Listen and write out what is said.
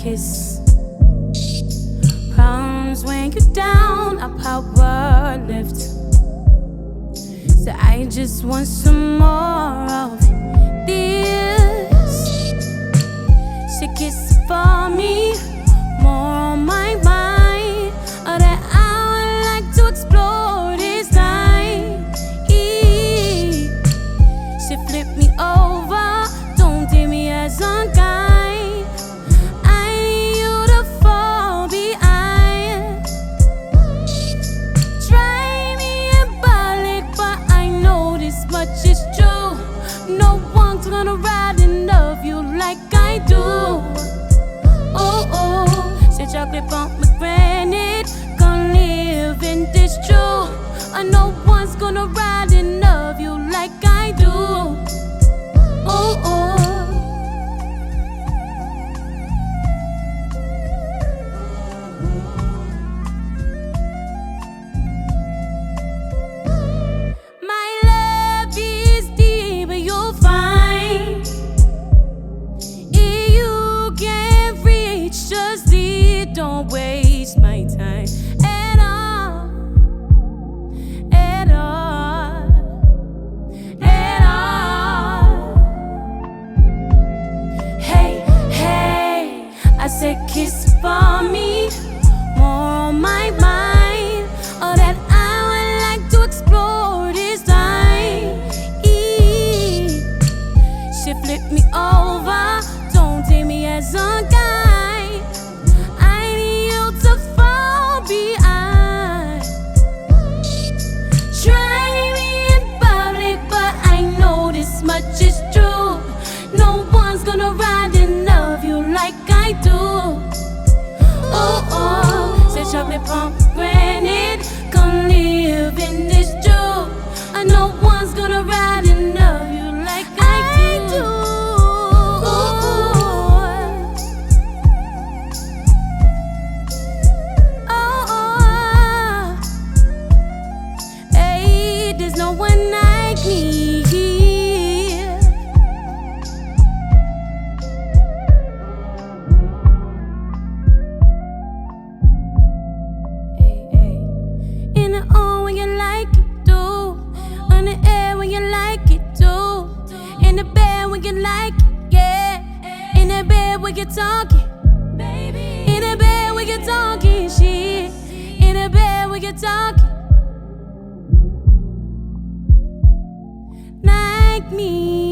kiss. Problems when you're down, I power lift. So I just want some more of this. She kiss for me, more on my mind, or that I would like to explore this night. She flip me over, don't take me as unkind. I need you to fall behind. Try me in public, but I know this much is true. No one's gonna ride and love you like I do. Oh, oh, say chocolate pomegranate, gonna live in this truth. No one's gonna ride and love you like I do. Oh, oh. My love is deep, but you'll find if you can't reach, just leave. Don't waste my time at all, at all, at all. Hey, hey, I said kiss for me, more on my mind, or that I would like to explore this time. She flip me over, don't take me as a guy. I need you to fall behind. Try me in public, but I know this much is true. No one's gonna ride and love you like I do. Oh, oh, say chocolate pomegranate, come live in this truth. No one's gonna ride and love you like I do. Oh, oh, hey, there's no one like me. In the on when you like it, do. On the air when you like it, do. In the bed when you like it, yeah. In the bed when you're talking, baby. In the bed when you're talking shit. In the bed when you're talking like me.